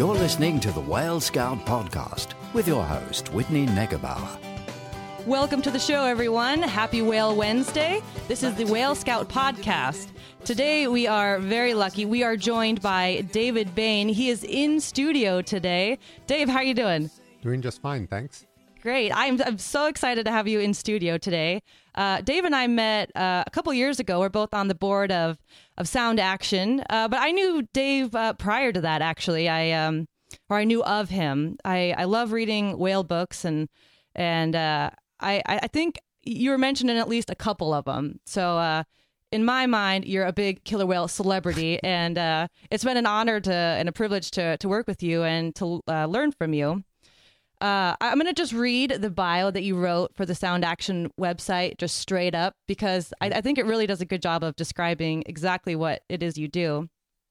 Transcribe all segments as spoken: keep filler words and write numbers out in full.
You're listening to the Whale Scout Podcast with your host, Whitney Negebauer. Welcome to the show, everyone. Happy Whale Wednesday. This is the Whale Scout Podcast. Today, we are very lucky. We are joined by David Bain. He is in studio today. Dave, how are you doing? Doing just fine, thanks. Great. I'm, I'm so excited to have you in studio today. Uh, Dave and I met uh, a couple years ago. We're both on the board of, of Sound Action, uh, but I knew Dave uh, prior to that, actually. I um, or I knew of him. I, I love reading whale books, and and uh, I, I think you were mentioned in at least a couple of them. So uh, in my mind, you're a big killer whale celebrity, and uh, it's been an honor to and a privilege to, to work with you and to uh, learn from you. Uh, I'm going to just read the bio that you wrote for the Sound Action website, just straight up, because I, I think it really does a good job of describing exactly what it is you do.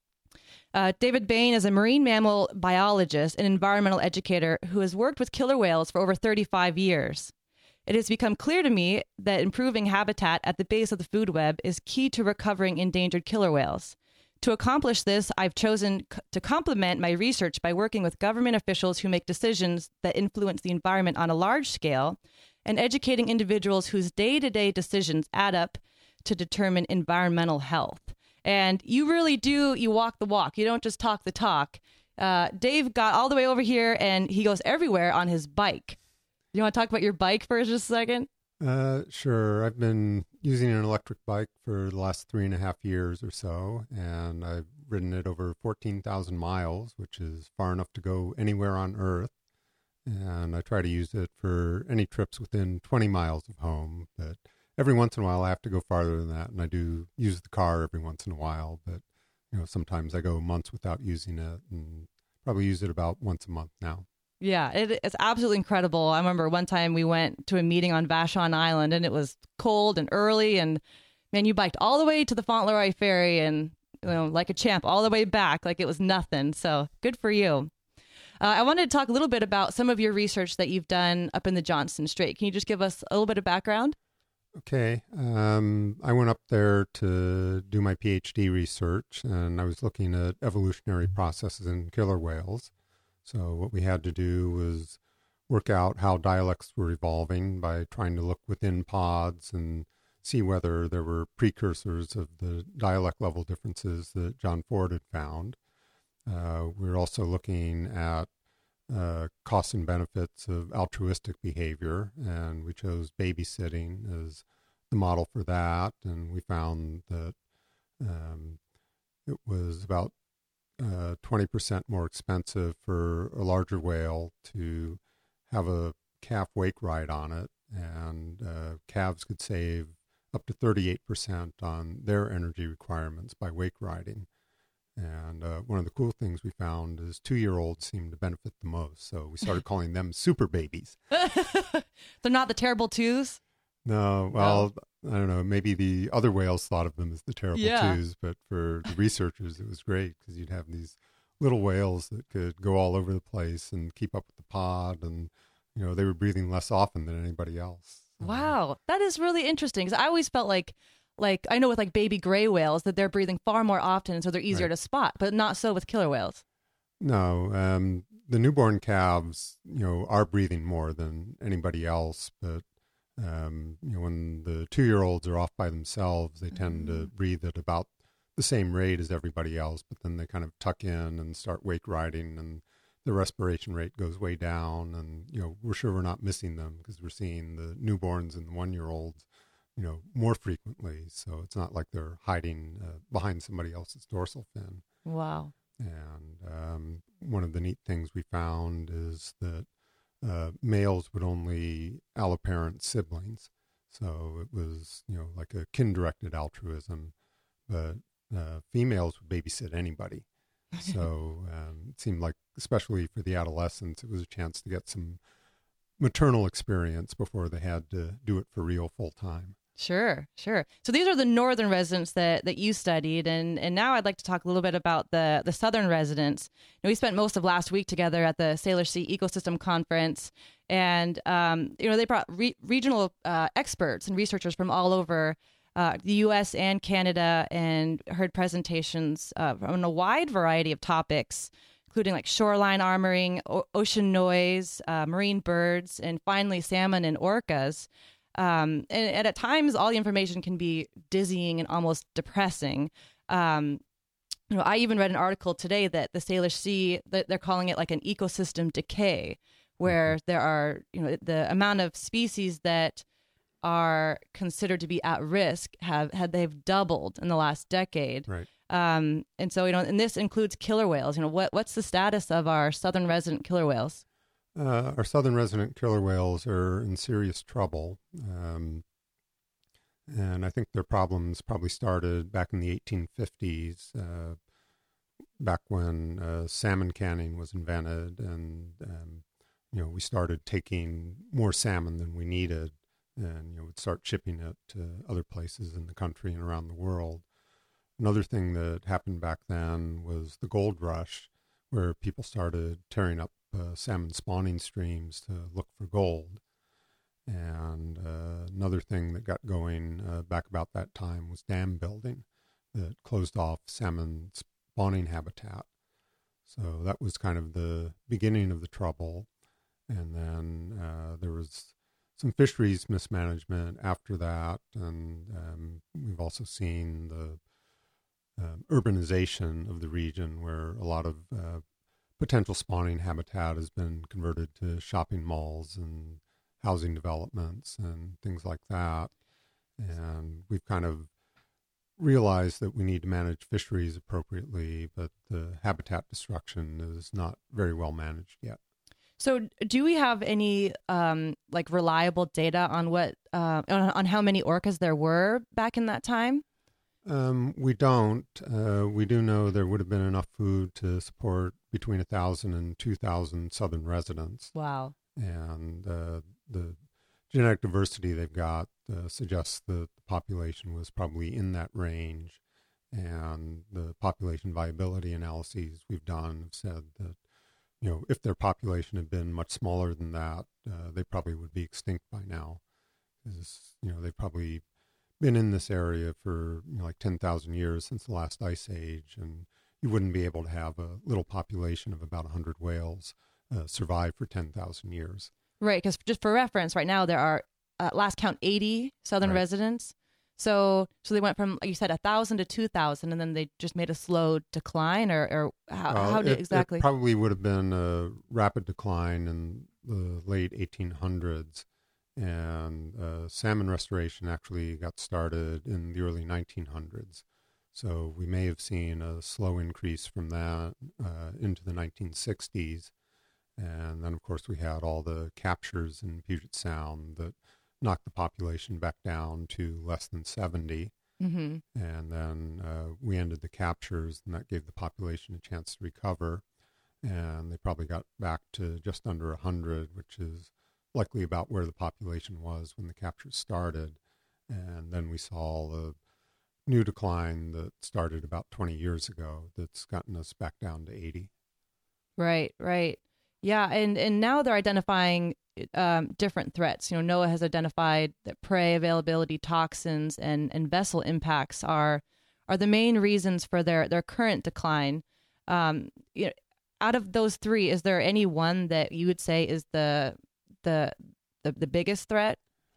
Uh, David Bain is a marine mammal biologist and environmental educator who has worked with killer whales for over thirty-five years. It has become clear to me that improving habitat at the base of the food web is key to recovering endangered killer whales. To accomplish this, I've chosen c- to complement my research by working with government officials who make decisions that influence the environment on a large scale and educating individuals whose day-to-day decisions add up to determine environmental health. And you really do, you walk the walk. You don't just talk the talk. Uh, Dave got all the way over here, and he goes everywhere on his bike. You want to talk about your bike for just a second? Uh, sure. I've been using an electric bike for the last three and a half years or so, and I've ridden it over fourteen thousand miles, which is far enough to go anywhere on Earth. And I try to use it for any trips within twenty miles of home, but every once in a while I have to go farther than that, and I do use the car every once in a while, but you know, sometimes I go months without using it, and probably use it about once a month now. Yeah, it, it's absolutely incredible. I remember one time we went to a meeting on Vashon Island, and it was cold and early, and man, you biked all the way to the Fauntleroy Ferry and, you know, like a champ, all the way back like it was nothing. So good for you. Uh, I wanted to talk a little bit about some of your research that you've done up in the Johnstone Strait. Can you just give us a little bit of background? Okay. Um, I went up there to do my PhD research, and I was looking at evolutionary processes in killer whales. So what we had to do was work out how dialects were evolving by trying to look within pods and see whether there were precursors of the dialect level differences that John Ford had found. Uh, we were also looking at uh, costs and benefits of altruistic behavior, and we chose babysitting as the model for that. And we found that um, it was about Uh, twenty percent more expensive for a larger whale to have a calf wake ride on it, and uh, calves could save up to thirty-eight percent on their energy requirements by wake riding. And uh, one of the cool things we found is two-year-olds seem to benefit the most, so we started calling them super babies. They're not the terrible twos? No, well, no. I don't know. Maybe the other whales thought of them as the terrible yeah. twos, but for the researchers, it was great because you'd have these little whales that could go all over the place and keep up with the pod, and you know they were breathing less often than anybody else. So. Wow, that is really interesting because I always felt like, like I know with like baby gray whales that they're breathing far more often, so they're easier right. to spot, but not so with killer whales. No, um, the newborn calves, you know, are breathing more than anybody else, but. Um, you know, when the two-year-olds are off by themselves, they tend mm-hmm. to breathe at about the same rate as everybody else, but then they kind of tuck in and start wake riding, and the respiration rate goes way down. And, you know, we're sure we're not missing them because we're seeing the newborns and the one-year-olds, you know, more frequently. So it's not like they're hiding uh, behind somebody else's dorsal fin. Wow. And um, one of the neat things we found is that Uh, males would only alloparent siblings, so it was, you know, like a kin-directed altruism, but uh, females would babysit anybody. So um, it seemed like, especially for the adolescents, it was a chance to get some maternal experience before they had to do it for real full-time. Sure, sure. So these are the northern residents that, that you studied, and, and now I'd like to talk a little bit about the, the southern residents. You know, we spent most of last week together at the Sailor Sea Ecosystem Conference, and um, you know they brought re- regional uh, experts and researchers from all over uh, the U S and Canada, and heard presentations uh, on a wide variety of topics, including like shoreline armoring, o- ocean noise, uh, marine birds, and finally salmon and orcas. Um, and, and at times, all the information can be dizzying and almost depressing. Um, you know, I even read an article today that the Salish Sea, that they're calling it like an ecosystem decay, where there are, you know, the amount of species that are considered to be at risk have had they've doubled in the last decade. Right. Um, and so, you know, and this includes killer whales. You know, what what's the status of our southern resident killer whales? Uh, our southern resident killer whales are in serious trouble. Um, and I think their problems probably started back in the eighteen fifties, uh, back when uh, salmon canning was invented. And, um, you know, we started taking more salmon than we needed. And, you know, would start shipping it to other places in the country and around the world. Another thing that happened back then was the gold rush, where people started tearing up uh, salmon spawning streams to look for gold. And uh, another thing that got going uh, back about that time was dam building that closed off salmon spawning habitat. So that was kind of the beginning of the trouble. And then uh, there was some fisheries mismanagement after that. And um, we've also seen the Uh, urbanization of the region, where a lot of uh, potential spawning habitat has been converted to shopping malls and housing developments and things like that. And we've kind of realized that we need to manage fisheries appropriately, but the habitat destruction is not very well managed yet. So, do we have any um, like reliable data on what uh, on, on how many orcas there were back in that time? Um, we don't. Uh, we do know there would have been enough food to support between one thousand and two thousand southern residents. Wow. And uh, the genetic diversity they've got uh, suggests that the population was probably in that range. And the population viability analyses we've done have said that, you know, if their population had been much smaller than that, uh, they probably would be extinct by now. Because, you know, they've probably been in this area for, you know, like ten thousand years since the last ice age, and you wouldn't be able to have a little population of about one hundred whales uh, survive for ten thousand years. Right, because just for reference, right now there are, uh, last count, eighty southern right. residents. So so they went from, like you said, one thousand to two thousand, and then they just made a slow decline, or, or how, well, how did it, exactly? It probably would have been a rapid decline in the late eighteen hundreds. And uh, salmon restoration actually got started in the early nineteen hundreds. So we may have seen a slow increase from that uh, into the nineteen sixties. And then, of course, we had all the captures in Puget Sound that knocked the population back down to less than seventy. Mm-hmm. And then uh, we ended the captures, and that gave the population a chance to recover. And they probably got back to just under one hundred, which is likely about where the population was when the captures started. And then we saw a new decline that started about twenty years ago that's gotten us back down to eighty. Right, right. Yeah, and, and now they're identifying um, different threats. You know, NOAA has identified that prey availability, toxins, and, and vessel impacts are are the main reasons for their, their current decline. Um, you know, out of those three, is there any one that you would say is the the the, the biggest threat?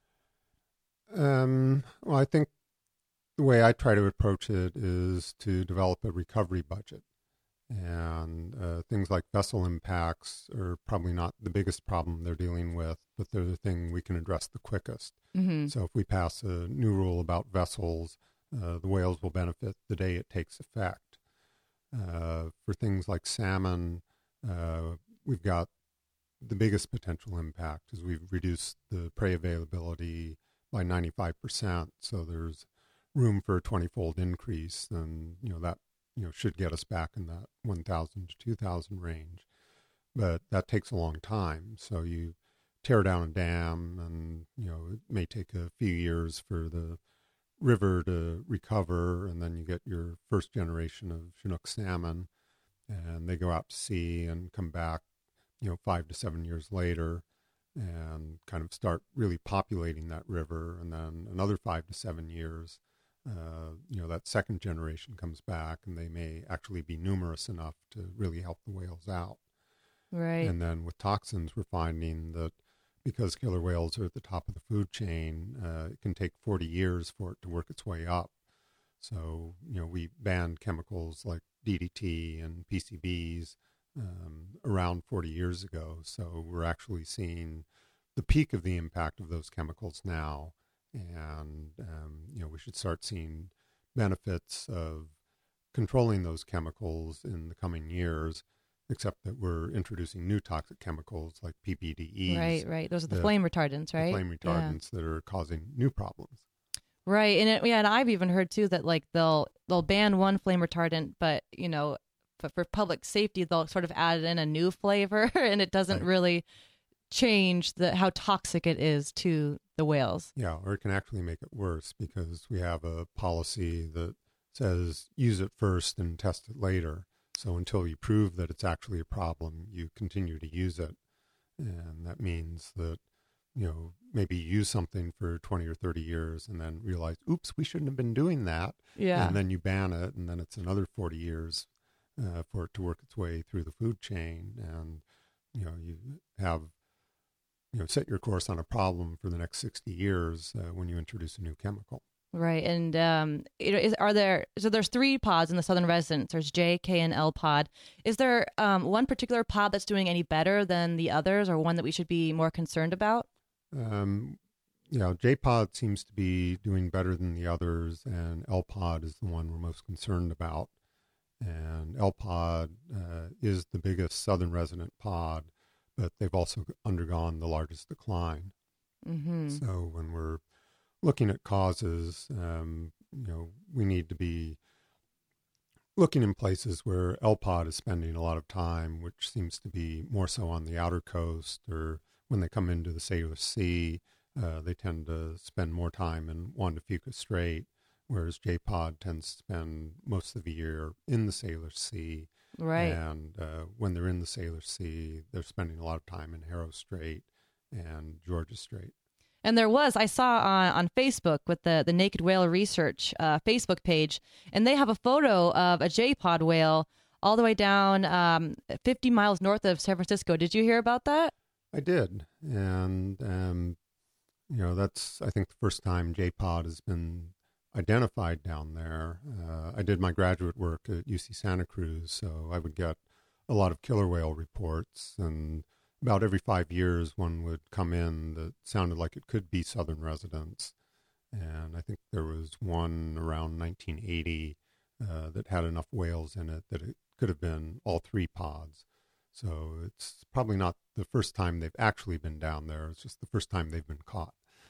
Um, well, I think the way I try to approach it is to develop a recovery budget. And uh, things like vessel impacts are probably not the biggest problem they're dealing with, but they're the thing we can address the quickest. Mm-hmm. So if we pass a new rule about vessels, uh, the whales will benefit the day it takes effect. Uh, for things like salmon, uh, we've got the biggest potential impact is we've reduced the prey availability by ninety-five percent. So there's room for a twenty-fold increase, and you know that you know should get us back in that one thousand to two thousand range. But that takes a long time. So you tear down a dam, and you know it may take a few years for the river to recover, and then you get your first generation of Chinook salmon, and they go out to sea and come back, you know, five to seven years later, and kind of start really populating that river, and then another five to seven years uh, you know, that second generation comes back and they may actually be numerous enough to really help the whales out. Right. And then with toxins, we're finding that because killer whales are at the top of the food chain, uh, it can take forty years for it to work its way up. So, you know, we banned chemicals like D D T and P C Bs um, around forty years ago. So we're actually seeing the peak of the impact of those chemicals now. And, um, you know, we should start seeing benefits of controlling those chemicals in the coming years, except that we're introducing new toxic chemicals like P B D Es. Right, right. Those are the, the flame retardants, right? The flame retardants yeah. that are causing new problems. Right, and it, yeah, and I've even heard too that like they'll they'll ban one flame retardant, but you know, for, for public safety, they'll sort of add in a new flavor, and it doesn't right. really change the how toxic it is to the whales. Yeah, or it can actually make it worse because we have a policy that says use it first and test it later. So until you prove that it's actually a problem, you continue to use it, and that means that, you know, maybe use something for twenty or thirty years and then realize, oops, we shouldn't have been doing that. Yeah. And then you ban it, and then it's another forty years uh, for it to work its way through the food chain. And, you know, you have, you know, set your course on a problem for the next sixty years uh, when you introduce a new chemical. Right. And um, you know, is, are there, so there's three pods in the southern residence. There's J, K, and L pod. Is there um, one particular pod that's doing any better than the others, or one that we should be more concerned about? Um, you know, J-pod seems to be doing better than the others, and L-pod is the one we're most concerned about. And L-pod uh, is the biggest southern resident pod, but they've also undergone the largest decline. Mm-hmm. So when we're looking at causes, um, you know, we need to be looking in places where L-pod is spending a lot of time, which seems to be more so on the outer coast, or when they come into the Salish Sea, uh, they tend to spend more time in Juan de Fuca Strait, whereas J-pod tends to spend most of the year in the Salish Sea. Right. And uh, when they're in the Salish Sea, they're spending a lot of time in Harrow Strait and Georgia Strait. And there was, I saw on, on Facebook with the, the Naked Whale Research uh, Facebook page, and they have a photo of a J-pod whale all the way down um, fifty miles north of San Francisco. Did you hear about that? I did. And, um, you know, that's, I think, the first time J-pod has been identified down there. Uh, I did my graduate work at U C Santa Cruz, so I would get a lot of killer whale reports, and about every five years one would come in that sounded like it could be southern residents. And I think there was one around nineteen eighty uh, that had enough whales in it that it could have been all three pods. So it's probably not the first time they've actually been down there. It's just the first time they've been caught.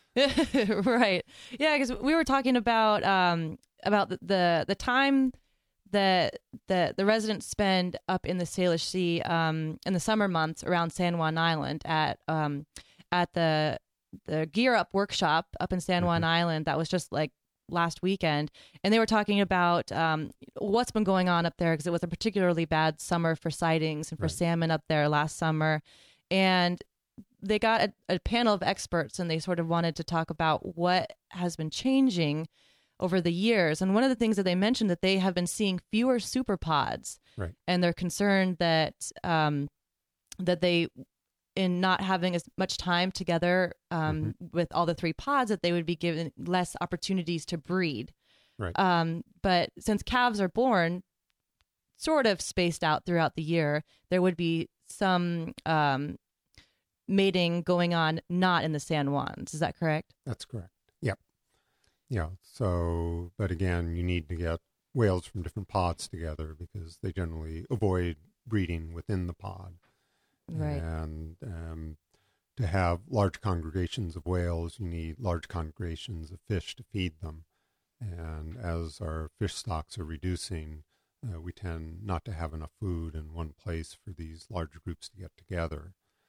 Right. Yeah, because we were talking about um, about the, the the time that the the residents spend up in the Salish Sea um, in the summer months around San Juan Island at um, at the the Gear Up workshop up in San Juan mm-hmm. Island. That was just like last weekend, and they were talking about um, what's been going on up there, because it was a particularly bad summer for sightings and for right. salmon up there last summer. And they got a, a panel of experts, and they sort of wanted to talk about what has been changing over the years. And one of the things that they mentioned, that they have been seeing fewer superpods, right. and they're concerned that um, that they, in not having as much time together um, mm-hmm. with all the three pods, that they would be given less opportunities to breed. Right. Um, but since calves are born sort of spaced out throughout the year, there would be some um, mating going on not in the San Juans. Is that correct? That's correct. Yep. Yeah. So, but again, you need to get whales from different pods together because they generally avoid breeding within the pod. Right. And um, to have large congregations of whales, you need large congregations of fish to feed them. And as our fish stocks are reducing, uh, we tend not to have enough food in one place for these large groups to get together.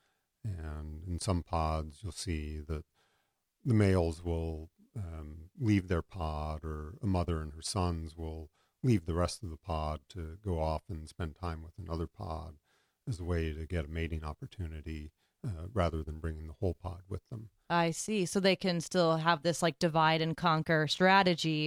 And in some pods, you'll see that the males will um, leave their pod, or a mother and her sons will leave the rest of the pod to go off and spend time with another pod as a way to get a mating opportunity uh, rather than bringing the whole pod with them. I see. So they can still have this like divide and conquer strategy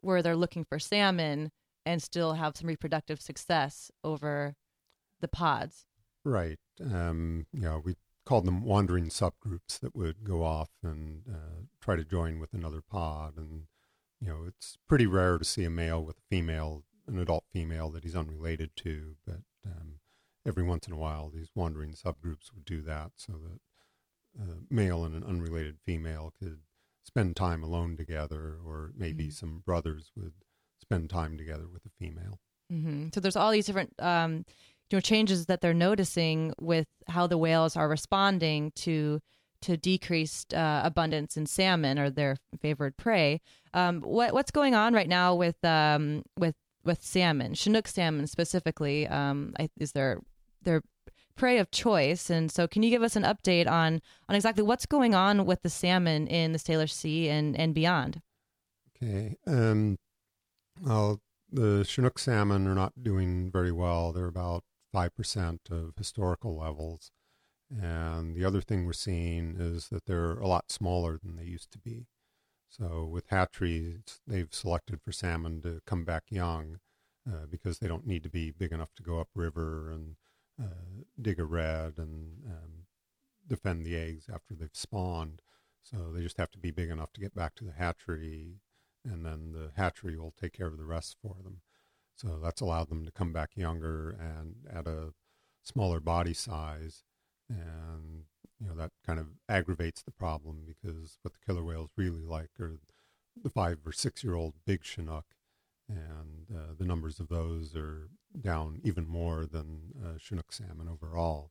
where they're looking for salmon and still have some reproductive success over the pods. Right. Um, you know, we called them wandering subgroups that would go off and uh, try to join with another pod. And, you know, it's pretty rare to see a male with a female, an adult female that he's unrelated to. But um, every once in a while, these wandering subgroups would do that so that a male and an unrelated female could spend time alone together, or maybe mm-hmm. some brothers would spend time together with a female. Mm-hmm. So there's all these different um, you know, changes that they're noticing with how the whales are responding to to decreased uh, abundance in salmon, or their favored prey. Um, what what's going on right now with um, with with salmon, Chinook salmon specifically? Um, is their their prey of choice, and so can you give us an update on on exactly what's going on with the salmon in the Salish Sea and and beyond? Okay. Um, well, the Chinook salmon are not doing very well. They're about five percent of historical levels. And the other thing we're seeing is that they're a lot smaller than they used to be. So with hatcheries, they've selected for salmon to come back young uh, because they don't need to be big enough to go upriver and uh, dig a red and um, defend the eggs after they've spawned. So they just have to be big enough to get back to the hatchery, and then the hatchery will take care of the rest for them. So that's allowed them to come back younger and at a smaller body size. And, you know, that kind of aggravates the problem, because what the killer whales really like are the five or six-year-old big Chinook. And uh, the numbers of those are down even more than uh, Chinook salmon overall.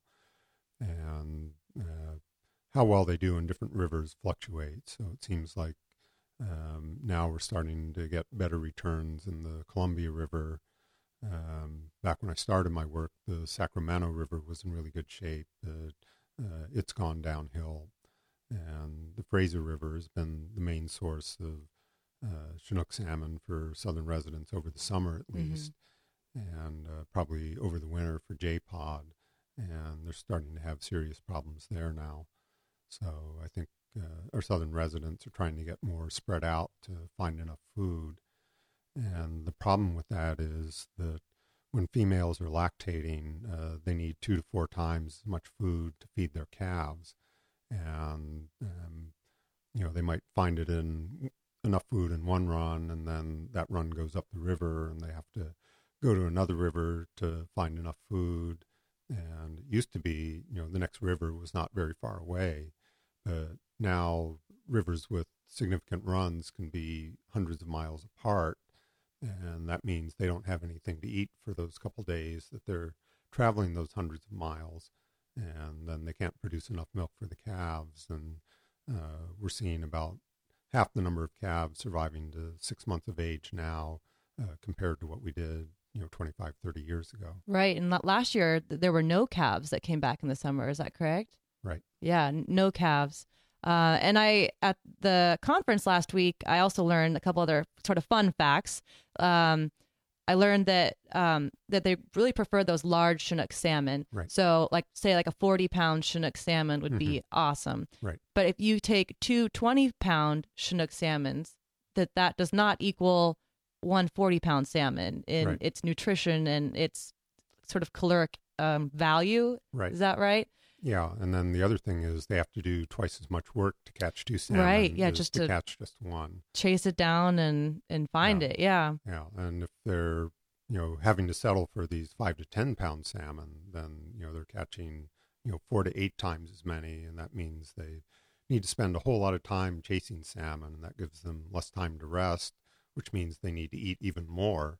And uh, how well they do in different rivers fluctuates. So it seems like um, now we're starting to get better returns in the Columbia River. Um, back when I started my work, the Sacramento River was in really good shape. Uh, uh, it's gone downhill. And the Fraser River has been the main source of uh, Chinook salmon for southern residents over the summer at Mm-hmm. least, and uh, probably over the winter for J-Pod. And they're starting to have serious problems there now. So I think uh, our southern residents are trying to get more spread out to find enough food. And the problem with that is that when females are lactating, uh, they need two to four times as much food to feed their calves. And, um, you know, they might find it in enough food in one run, and then that run goes up the river, and they have to go to another river to find enough food. And it used to be, you know, the next river was not very far away. But now rivers with significant runs can be hundreds of miles apart. And that means they don't have anything to eat for those couple days that they're traveling those hundreds of miles. And then they can't produce enough milk for the calves. And uh, we're seeing about half the number of calves surviving to six months of age now uh, compared to what we did, you know, twenty-five, thirty years ago. Right. And last year, there were no calves that came back in the summer. Is that correct? Right. Yeah, no calves. Uh, and I, at the conference last week, I also learned a couple other sort of fun facts. Um, I learned that um, that they really prefer those large Chinook salmon. Right. So, like, say, like a forty-pound Chinook salmon would Mm-hmm. be awesome. Right. But if you take two twenty-pound Chinook salmons, that that does not equal one forty-pound salmon in Right. its nutrition and its sort of caloric um, value. Right. Is that right? Yeah, and then the other thing is they have to do twice as much work to catch two salmon Right, yeah, as just to, to- catch just one. Chase it down and, and find Yeah. it. Yeah. Yeah, and if they're, you know, having to settle for these five to ten pound salmon, then, you know, they're catching, you know, four to eight times as many, and that means they need to spend a whole lot of time chasing salmon, and that gives them less time to rest, which means they need to eat even more,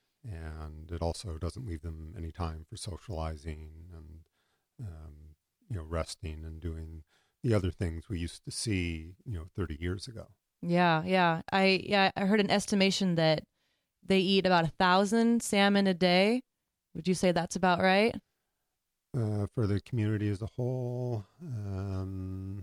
and it also doesn't leave them any time for socializing and, um, you know, resting and doing the other things we used to see, you know, thirty years ago. Yeah, yeah. I yeah, I heard an estimation that they eat about a thousand salmon a day. Would you say that's about right? Uh, for the community as a whole, um,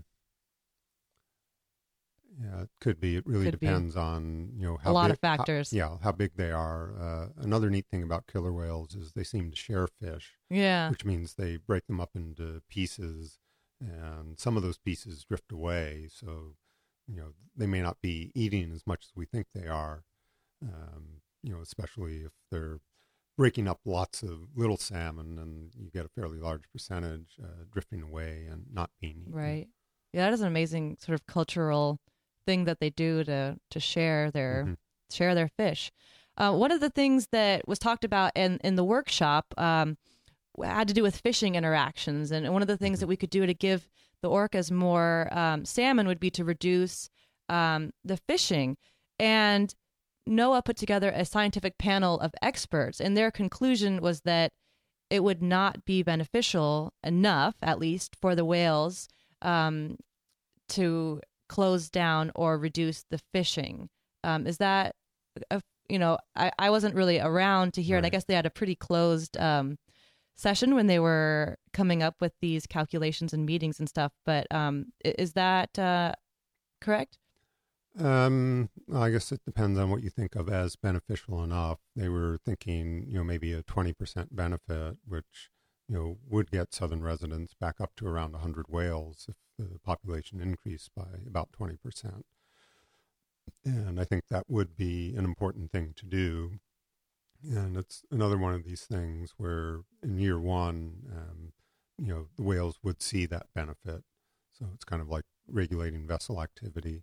yeah, it could be. It really Could be. depends on, you know, how A lot big, of factors. How, yeah, how big they are. Uh, another neat thing about killer whales is they seem to share fish, Yeah. which means they break them up into pieces, and some of those pieces drift away. So, you know, they may not be eating as much as we think they are. Um, you know, especially if they're breaking up lots of little salmon, and you get a fairly large percentage uh, drifting away and not being eaten. Right. Yeah, that is an amazing sort of cultural thing that they do to to share their mm-hmm. share their fish. Uh, one of the things that was talked about in in the workshop um, had to do with fishing interactions, and one of the things mm-hmm. that we could do to give the orcas more um, salmon would be to reduce um, the fishing. And NOAA put together a scientific panel of experts, and their conclusion was that it would not be beneficial enough, at least for the whales, um, to close down or reduce the fishing. Um, is that, a, you know, I, I wasn't really around to hear right. it. I guess they had a pretty closed um, session when they were coming up with these calculations and meetings and stuff. But um, is that uh, correct? Um, I guess it depends on what you think of as beneficial enough. They were thinking, you know, maybe a twenty percent benefit, which, you know, would get southern residents back up to around one hundred whales if the population increased by about twenty percent. And I think that would be an important thing to do. And it's another one of these things where in year one, um, you know, the whales would see that benefit. So it's kind of like regulating vessel activity.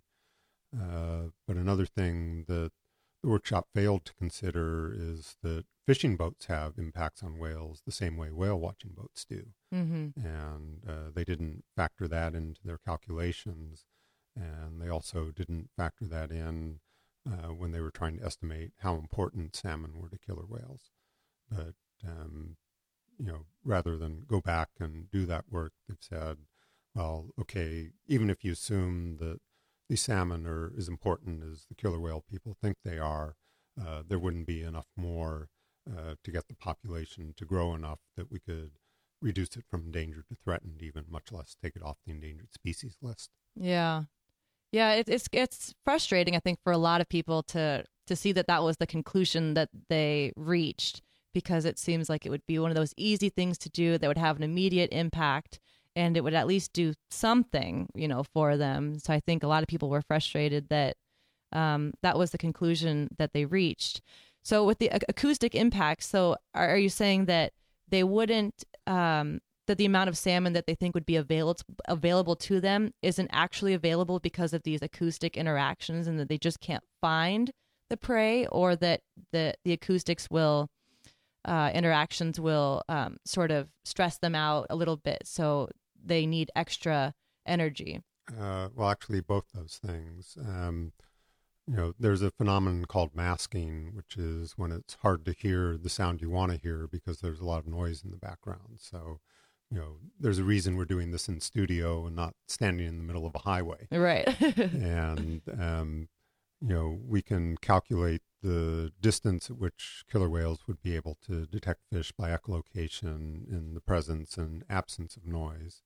Uh, but another thing that the workshop failed to consider is that fishing boats have impacts on whales the same way whale watching boats do. Mm-hmm. And uh, they didn't factor that into their calculations. And they also didn't factor that in uh, when they were trying to estimate how important salmon were to killer whales. But, um, you know, rather than go back and do that work, they've said, well, okay, even if you assume that these salmon are as important as the killer whale people think they are, uh, there wouldn't be enough more uh, to get the population to grow enough that we could reduce it from endangered to threatened even, much less take it off the endangered species list. Yeah. Yeah, it, it's it's frustrating, I think, for a lot of people to, to see that that was the conclusion that they reached, because it seems like it would be one of those easy things to do that would have an immediate impact, and it would at least do something, you know, for them. So I think a lot of people were frustrated that um, that was the conclusion that they reached. So with the acoustic impacts, so are, are you saying that they wouldn't, um, that the amount of salmon that they think would be available available to them isn't actually available because of these acoustic interactions, and that they just can't find the prey, or that the the acoustics will uh, interactions will um, sort of stress them out a little bit, so they need extra energy? Uh, well, actually, both those things. Um, you know, there's a phenomenon called masking, which is when it's hard to hear the sound you want to hear because there's a lot of noise in the background. So, you know, there's a reason we're doing this in studio and not standing in the middle of a highway. Right. And, um, you know, we can calculate the distance at which killer whales would be able to detect fish by echolocation in the presence and absence of noise.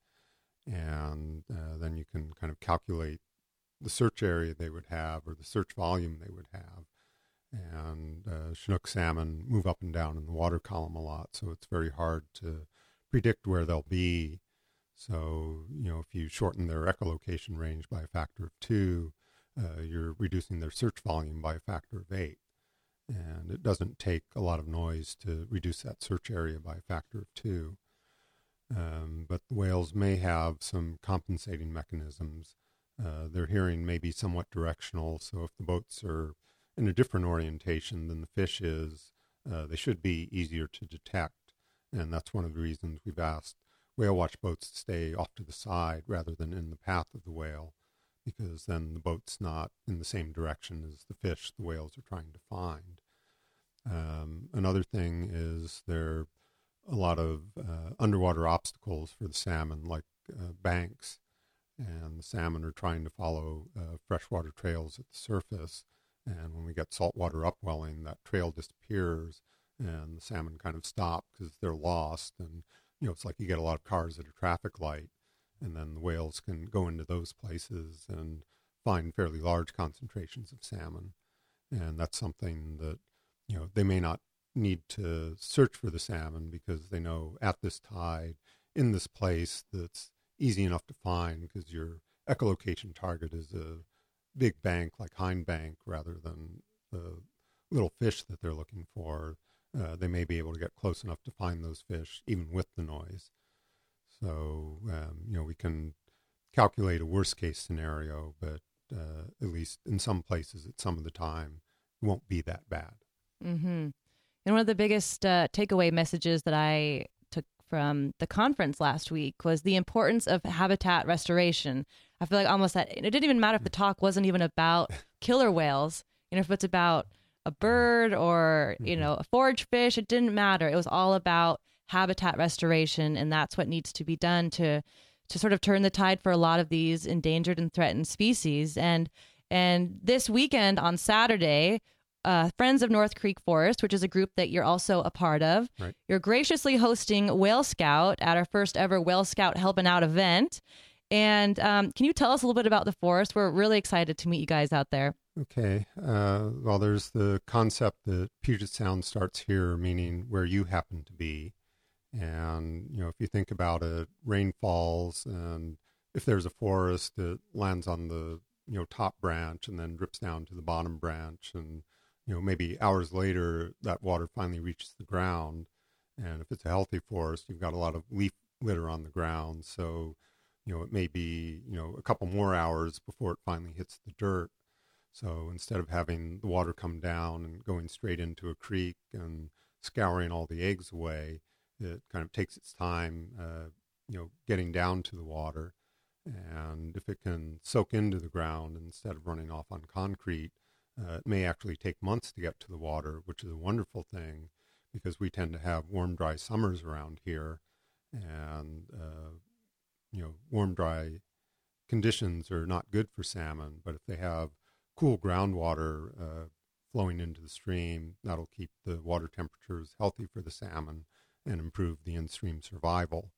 And uh, then you can kind of calculate the search area they would have, or the search volume they would have. And uh, Chinook salmon move up and down in the water column a lot, so it's very hard to predict where they'll be. So, you know, if you shorten their echolocation range by a factor of two, uh, you're reducing their search volume by a factor of eight. And it doesn't take a lot of noise to reduce that search area by a factor of two. Um, but the whales may have some compensating mechanisms. Uh, their hearing may be somewhat directional, so if the boats are in a different orientation than the fish is, uh, they should be easier to detect. And that's one of the reasons we've asked whale watch boats to stay off to the side rather than in the path of the whale, because then the boat's not in the same direction as the fish the whales are trying to find. Um, another thing is there are a lot of uh, underwater obstacles for the salmon, like uh, banks, and the salmon are trying to follow uh, freshwater trails at the surface. And when we get saltwater upwelling, that trail disappears, and the salmon kind of stop because they're lost. And, you know, it's like you get a lot of cars at a traffic light, and then the whales can go into those places and find fairly large concentrations of salmon. And that's something that, you know, they may not need to search for the salmon because they know at this tide, in this place that's easy enough to find, because your echolocation target is a big bank like Hind Bank rather than the little fish that they're looking for, uh, they may be able to get close enough to find those fish even with the noise. So, um, you know, we can calculate a worst case scenario, but uh, at least in some places at some of the time, it won't be that bad. Mm-hmm. And one of the biggest uh, takeaway messages that I took from the conference last week was the importance of habitat restoration. I feel like almost that it didn't even matter if the talk wasn't even about killer whales. You know, if it's about a bird or, you know, a forage fish, it didn't matter. It was all about habitat restoration, and that's what needs to be done to to sort of turn the tide for a lot of these endangered and threatened species. And and this weekend on Saturday, uh, Friends of North Creek Forest, which is a group that you're also a part of, right. You're graciously hosting Whale Scout at our first ever Whale Scout Helping Out event. And um, can you tell us a little bit about the forest? We're really excited to meet you guys out there. Okay. Uh, well, there's the concept that Puget Sound starts here, meaning where you happen to be. And, you know, if you think about it, rain falls, and if there's a forest, it lands on the, you know, top branch and then drips down to the bottom branch. And, you know, maybe hours later, that water finally reaches the ground. And if it's a healthy forest, you've got a lot of leaf litter on the ground. So, you know, it may be, you know, a couple more hours before it finally hits the dirt. So instead of having the water come down and going straight into a creek and scouring all the eggs away, it kind of takes its time, uh, you know, getting down to the water. And if it can soak into the ground instead of running off on concrete, uh, it may actually take months to get to the water, which is a wonderful thing because we tend to have warm, dry summers around here. And, uh, you know, warm, dry conditions are not good for salmon, but if they have cool groundwater uh, flowing into the stream, that'll keep the water temperatures healthy for the salmon and improve the in-stream survival.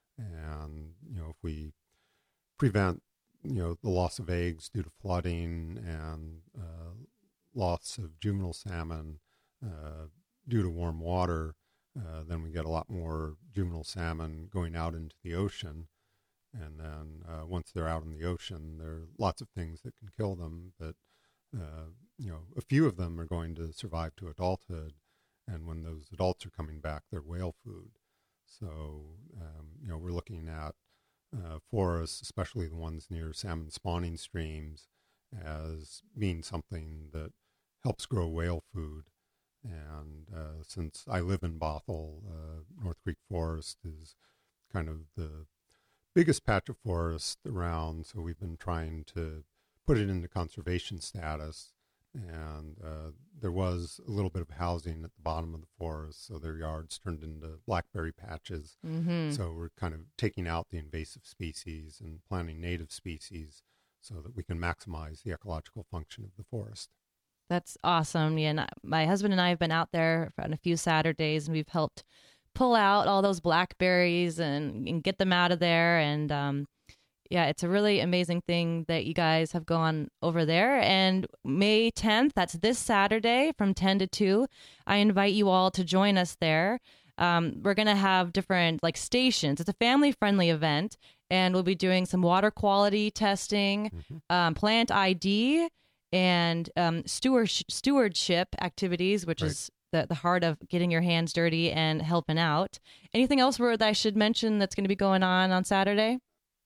And, you know, if we prevent, you know, the loss of eggs due to flooding and uh, loss of juvenile salmon uh, due to warm water, uh, then we get a lot more juvenile salmon going out into the ocean. And then uh, once they're out in the ocean, there are lots of things that can kill them, but, uh, you know, a few of them are going to survive to adulthood. And when those adults are coming back, they're whale food. So, um, you know, we're looking at uh, forests, especially the ones near salmon spawning streams, as being something that helps grow whale food. And uh, since I live in Bothell, uh, North Creek Forest is kind of the biggest patch of forest around, so we've been trying to put it into conservation status. And uh, there was a little bit of housing at the bottom of the forest, so their yards turned into blackberry patches. Mm-hmm. So we're kind of taking out the invasive species and planting native species so that we can maximize the ecological function of the forest. That's awesome. Yeah, and my husband and I have been out there on a few Saturdays, and we've helped pull out all those blackberries and, and get them out of there. And um, yeah, it's a really amazing thing that you guys have gone over there. And May tenth, that's this Saturday from ten to two, I invite you all to join us there. Um, we're going to have different like stations. It's a family-friendly event, and we'll be doing some water quality testing, mm-hmm. um, plant I D, and um, steward- stewardship activities, which right. is the, the heart of getting your hands dirty and helping out. Anything else where I should mention that's going to be going on on Saturday?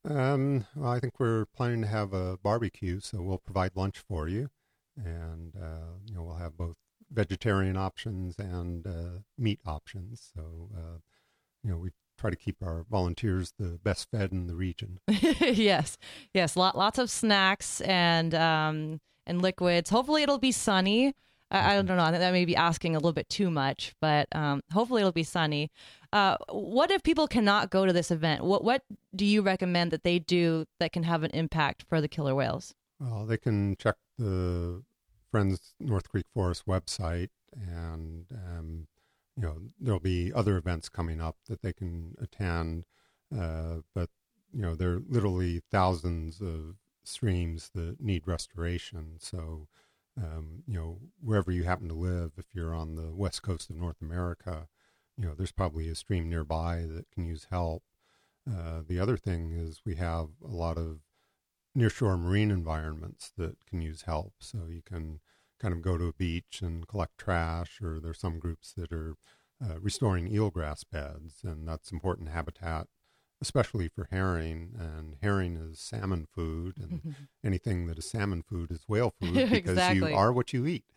Um, well, I think we're planning to have a barbecue, so we'll provide lunch for you. And, uh, you know, we'll have both vegetarian options and uh, meat options. So, uh, you know, we try to keep our volunteers the best fed in the region. yes. Yes. Lot, lots of snacks and, um, and liquids. Hopefully it'll be sunny. I, I don't know. I think that may be asking a little bit too much, but um, hopefully it'll be sunny. Uh, what if people cannot go to this event? What what do you recommend that they do that can have an impact for the killer whales? Well, they can check the Friends North Creek Forest website, and um, you know there'll be other events coming up that they can attend. Uh, but you know there are literally thousands of streams that need restoration. So um, you know wherever you happen to live, if you're on the west coast of North America, you know, there's probably a stream nearby that can use help. Uh, the other thing is we have a lot of nearshore marine environments that can use help. So you can kind of go to a beach and collect trash, or there's some groups that are uh, restoring eelgrass beds, and that's important habitat, especially for herring. And herring is salmon food, and anything that is salmon food is whale food, because Exactly. you are what you eat.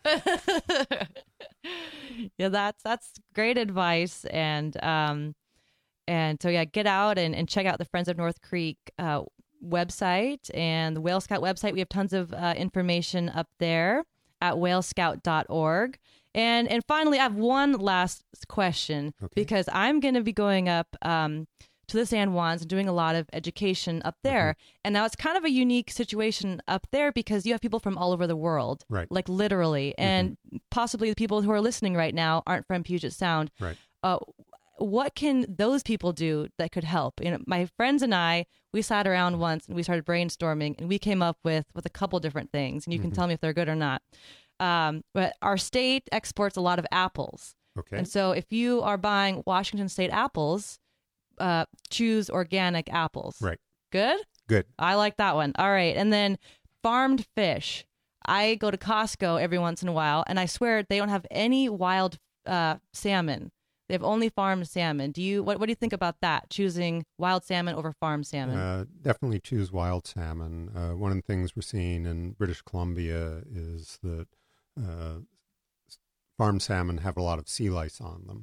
Yeah, that's that's great advice, and um, and so yeah, get out and, and check out the Friends of North Creek uh, website and the Whale Scout website. We have tons of uh, information up there at whale scout dot org. And and finally, I have one last question, Okay. because I'm going to be going up um, to the San Juans and doing a lot of education up there. Mm-hmm. And now it's kind of a unique situation up there because you have people from all over the world, Right. like literally, and possibly the people who are listening right now aren't from Puget Sound. Right. Uh, what can those people do that could help? You know, my friends and I, we sat around once and we started brainstorming, and we came up with with a couple different things, and you can Mhm. tell me if they're good or not. Um, but our state exports a lot of apples, Okay. and so if you are buying Washington State apples, uh, choose organic apples. Right. Good. Good. I like that one. All right, and then farmed fish. I go to Costco every once in a while, and I swear they don't have any wild uh, salmon. They have only farmed salmon. Do you? What, what do you think about that? Choosing wild salmon over farmed salmon? Uh, definitely choose wild salmon. Uh, one of the things we're seeing in British Columbia is that uh, farm salmon have a lot of sea lice on them.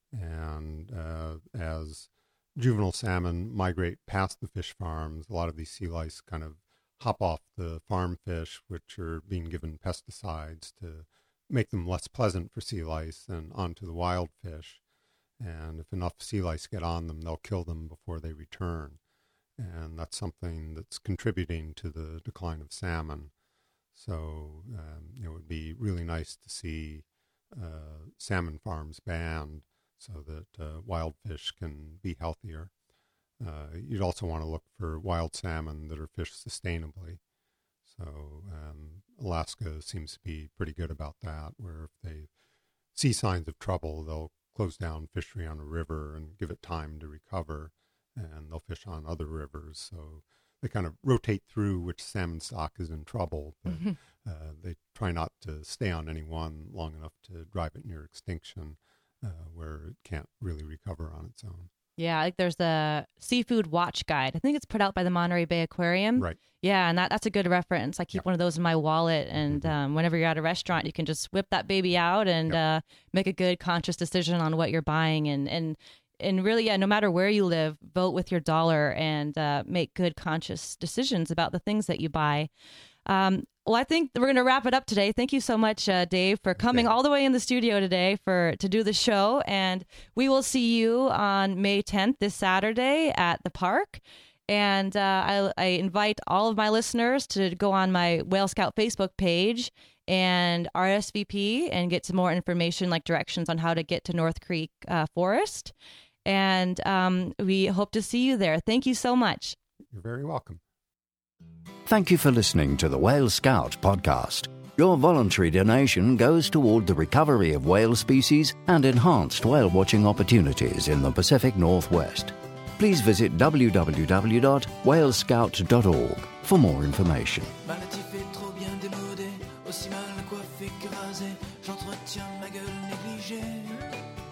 And uh, as juvenile salmon migrate past the fish farms, a lot of these sea lice kind of hop off the farm fish, which are being given pesticides to make them less pleasant for sea lice, and onto the wild fish. And if enough sea lice get on them, they'll kill them before they return. And that's something that's contributing to the decline of salmon. So um, it would be really nice to see uh, salmon farms banned so that uh, wild fish can be healthier. Uh, you'd also want to look for wild salmon that are fished sustainably. So um, Alaska seems to be pretty good about that, where if they see signs of trouble, they'll close down fishery on a river and give it time to recover, and they'll fish on other rivers. So they kind of rotate through which salmon stock is in trouble, but uh, they try not to stay on any one long enough to drive it near extinction, uh, where it can't really recover on its own. Yeah, like there's the Seafood Watch Guide. I think it's put out by the Monterey Bay Aquarium. Right. Yeah, and that, that's a good reference. I keep Yep. one of those in my wallet, and Mhm. um, whenever you're at a restaurant, you can just whip that baby out and Yep. uh, make a good, conscious decision on what you're buying. And, and, and really, yeah, no matter where you live, vote with your dollar and uh, make good, conscious decisions about the things that you buy. Um, well, I think we're going to wrap it up today. Thank you so much, uh, Dave, for coming Okay. all the way in the studio today for to do the show. And we will see you on May tenth, this Saturday at the park. And uh, I, I invite all of my listeners to go on my Whale Scout Facebook page and R S V P and get some more information, like directions on how to get to North Creek uh, Forest. And um, we hope to see you there. Thank you so much. You're very welcome. Thank you for listening to the Whale Scout podcast. Your voluntary donation goes toward the recovery of whale species and enhanced whale watching opportunities in the Pacific Northwest. Please visit w w w dot whale scout dot org for more information. Malatif est trop bien démodé, aussi mal coiffé que rasé, j'entretiens ma gueule négligée.